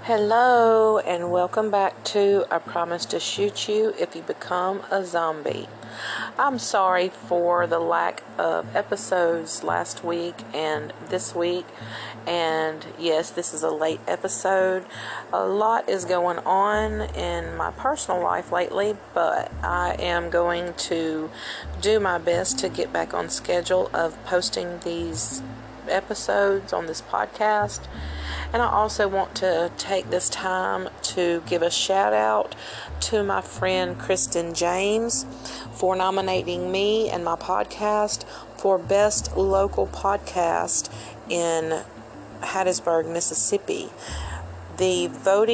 Hello and welcome back to I Promise to Shoot You If You Become a Zombie. I'm sorry for the lack of episodes last week and this week, and yes, this is a late episode. A lot is going on in my personal life lately, but I am going to do my best to get back on schedule of posting these episodes on this podcast. And I also want to take this time to give a shout out to my friend Kristen James for nominating me and my podcast for Best Local Podcast in Hattiesburg, Mississippi. The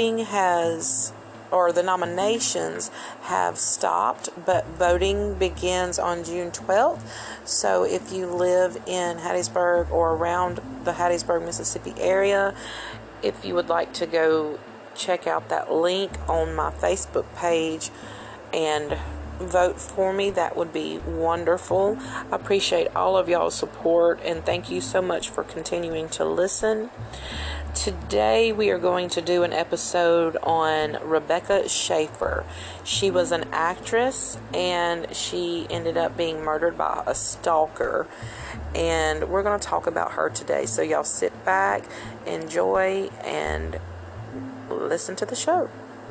the nominations have stopped, but voting begins on June 12th. So if you live in Hattiesburg or around the Hattiesburg, Mississippi area, if you would like to go check out that link on my Facebook page and vote for me, that would be wonderful. I appreciate all of y'all's support and thank you so much for continuing to listen. Today we are going to do an episode on Rebecca Schaeffer. She was an actress and she ended up being murdered by a stalker. And we're going to talk about her today. So y'all sit back, enjoy, and listen to the show.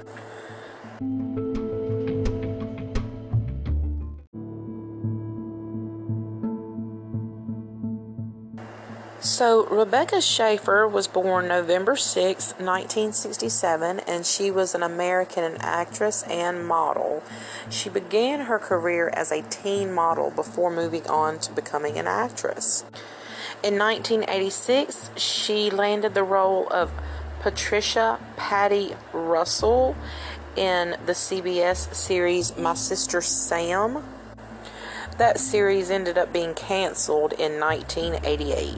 So, Rebecca Schaeffer was born November 6, 1967, and she was an American actress and model. She began her career as a teen model before moving on to becoming an actress. In 1986, she landed the role of Patricia Patty Russell in the CBS series My Sister Sam. That series ended up being canceled in 1988.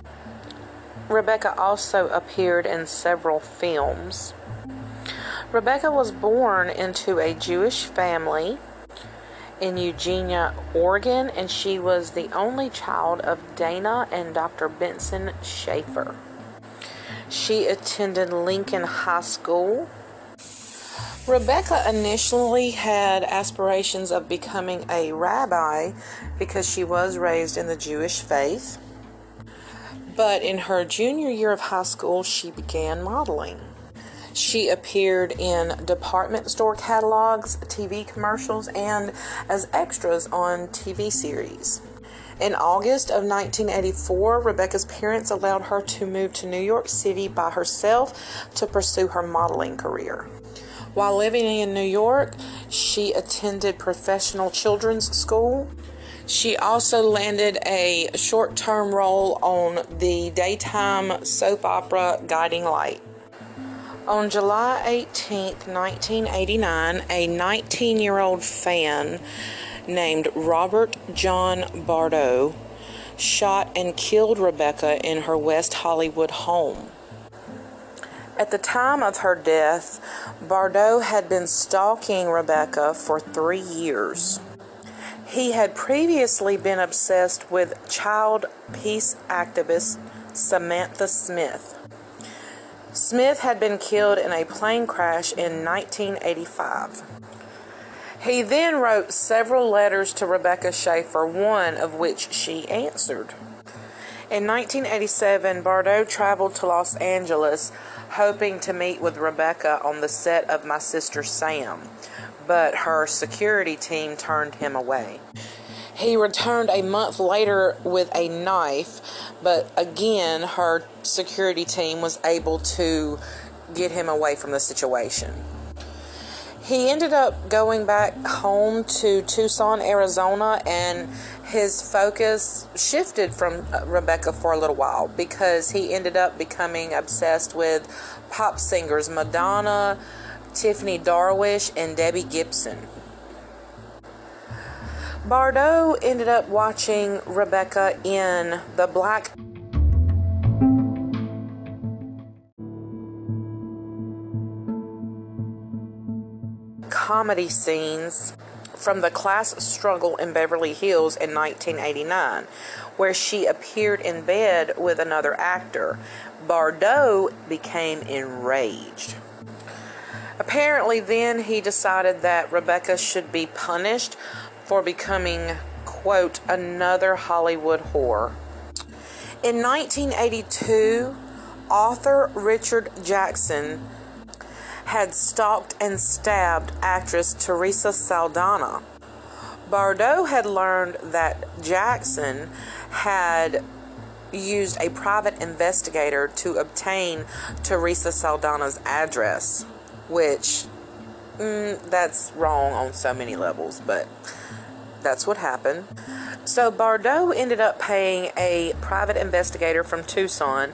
Rebecca also appeared in several films. Rebecca was born into a Jewish family in Eugenia, Oregon, and she was the only child of Dana and Dr. Benson Schaeffer. She attended Lincoln High School. Rebecca initially had aspirations of becoming a rabbi because she was raised in the Jewish faith. But in her junior year of high school, she began modeling. She appeared in department store catalogs, TV commercials, and as extras on TV series. In August of 1984, Rebecca's parents allowed her to move to New York City by herself to pursue her modeling career. While living in New York, she attended professional children's school. She also landed a short-term role on the daytime soap opera Guiding Light. On July 18, 1989, a 19-year-old fan named Robert John Bardo shot and killed Rebecca in her West Hollywood home. At the time of her death, Bardo had been stalking Rebecca for 3 years. He had previously been obsessed with child peace activist Samantha Smith. Smith had been killed in a plane crash in 1985. He then wrote several letters to Rebecca Schaeffer, one of which she answered. In 1987, Bardo traveled to Los Angeles, hoping to meet with Rebecca on the set of My Sister Sam, but her security team turned him away. He returned a month later with a knife, but again, her security team was able to get him away from the situation. He ended up going back home to Tucson, Arizona, and his focus shifted from Rebecca for a little while because he ended up becoming obsessed with pop singers Madonna, Tiffany Darwish, and Debbie Gibson. Bardo ended up watching Rebecca in the black comedy scenes from the class struggle in Beverly Hills in 1989, where she appeared in bed with another actor. Bardot became enraged. Apparently then he decided that Rebecca should be punished for becoming, quote, another Hollywood whore. In 1982, author Richard Jackson had stalked and stabbed actress Teresa Saldana. Bardot had learned that Jackson had used a private investigator to obtain Teresa Saldana's address, which, that's wrong on so many levels, but that's what happened. So Bardot ended up paying a private investigator from Tucson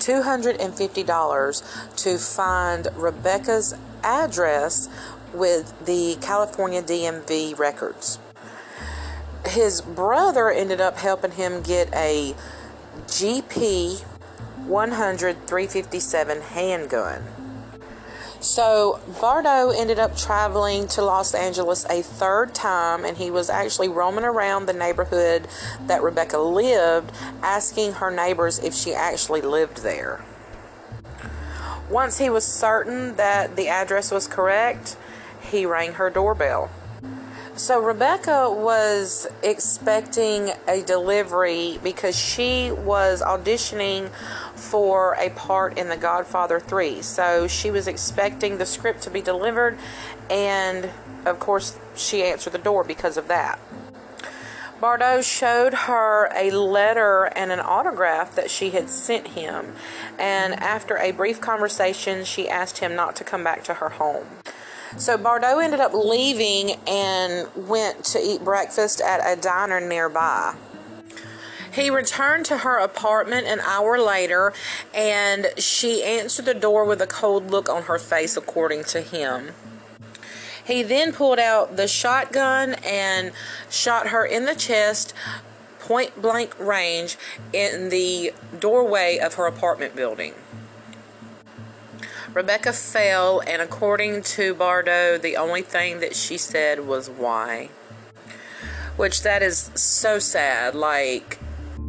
$250 to find Rebecca's address with the California DMV records. His brother ended up helping him get a GP 100 357 handgun. So Bardot ended up traveling to Los Angeles a third time, and he was actually roaming around the neighborhood that Rebecca lived, asking her neighbors if she actually lived there. Once he was certain that the address was correct, he rang her doorbell. So Rebecca was expecting a delivery because she was auditioning for a part in The Godfather 3. So she was expecting the script to be delivered, and of course she answered the door because of that. Bardot showed her a letter and an autograph that she had sent him, and after a brief conversation, she asked him not to come back to her home. So Bardot ended up leaving and went to eat breakfast at a diner nearby. He returned to her apartment an hour later, and she answered the door with a cold look on her face, according to him. He then pulled out the shotgun and shot her in the chest, point blank range, in the doorway of her apartment building. Rebecca fell, and according to Bardot, the only thing that she said was, "Why?" Which, that is so sad. Like,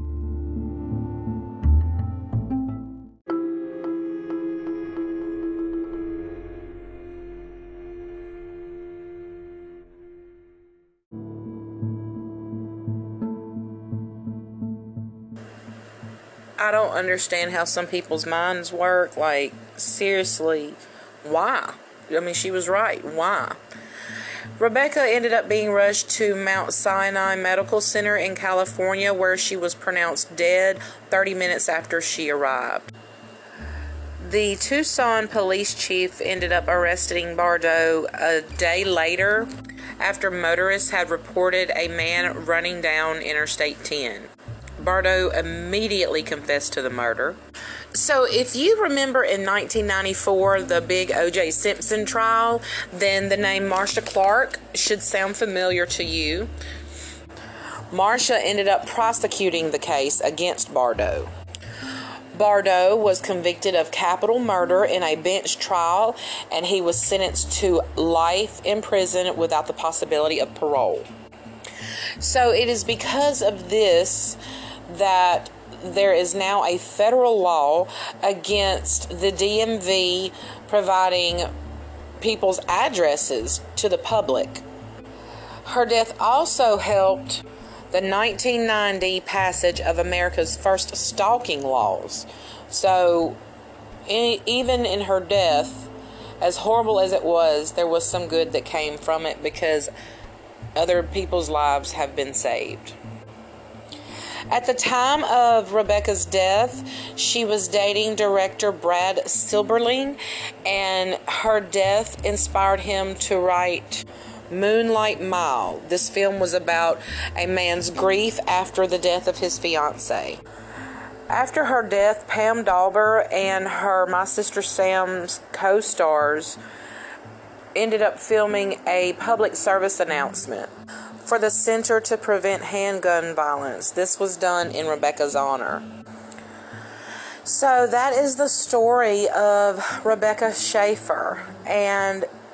I don't understand how some people's minds work. Like, seriously, why? I mean, she was right. Why? Rebecca ended up being rushed to Mount Sinai Medical Center in California, where she was pronounced dead 30 minutes after she arrived. The Tucson police chief ended up arresting Bardot a day later after motorists had reported a man running down Interstate 10. Bardot immediately confessed to the murder. So if you remember in 1994, the big O.J. Simpson trial, then the name Marcia Clark should sound familiar to you. Marcia ended up prosecuting the case against Bardot. Bardot was convicted of capital murder in a bench trial, and he was sentenced to life in prison without the possibility of parole. So it is because of this that there is now a federal law against the DMV providing people's addresses to the public. Her death also helped the 1990 passage of America's first stalking laws. So even in her death, as horrible as it was, there was some good that came from it because other people's lives have been saved. At the time of Rebecca's death, she was dating director Brad Silberling, and her death inspired him to write Moonlight Mile. This film was about a man's grief after the death of his fiancée. After her death, Pam Dawber and her My Sister Sam's co-stars ended up filming a public service announcement for the Center to Prevent Handgun Violence. This was done in Rebecca's honor. So that is the story of Rebecca Schaeffer. And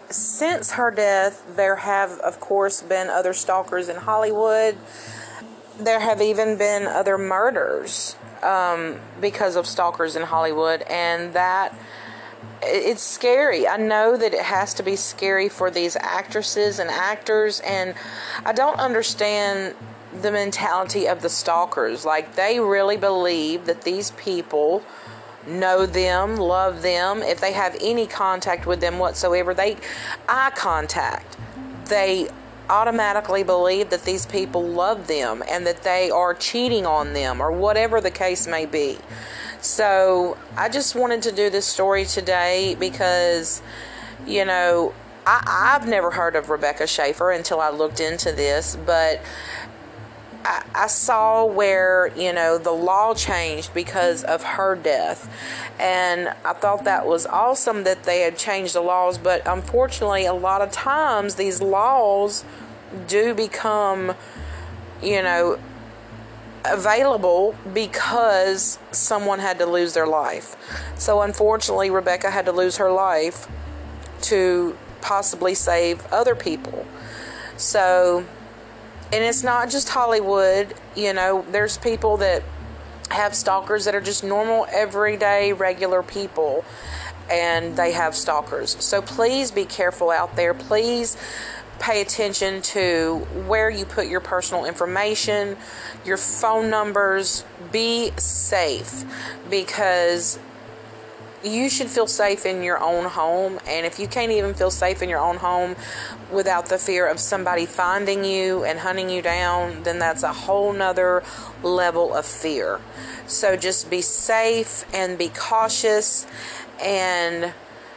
since her death, there have, of course, been other stalkers in Hollywood. There have even been other murders because of stalkers in Hollywood, and that it's scary. I know that it has to be scary for these actresses and actors, and I don't understand the mentality of the stalkers. Like, they really believe that these people know them, love them. If they have any contact with them whatsoever, eye contact, they automatically believe that these people love them and that they are cheating on them, or whatever the case may be. So I just wanted to do this story today because, you know, I've never heard of Rebecca Schaeffer until I looked into this, but I saw where, you know, the law changed because of her death, and I thought that was awesome that they had changed the laws. But unfortunately, a lot of times these laws do become, you know, available because someone had to lose their life. So unfortunately, Rebecca had to lose her life to possibly save other people. So, and it's not just Hollywood, you know, there's people that have stalkers that are just normal, everyday, regular people, and they have stalkers. So please be careful out there. Please pay attention to where you put your personal information, your phone numbers. Be safe, because you should feel safe in your own home. And if you can't even feel safe in your own home without the fear of somebody finding you and hunting you down, then that's a whole nother level of fear. So just be safe and be cautious, and,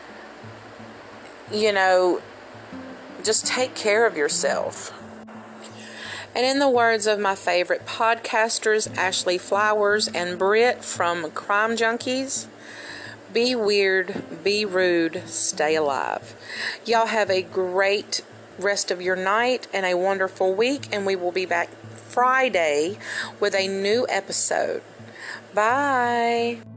you know, just take care of yourself. And in the words of my favorite podcasters, Ashley Flowers and Britt from Crime Junkies, be weird, be rude, stay alive. Y'all have a great rest of your night and a wonderful week, and we will be back Friday with a new episode. Bye.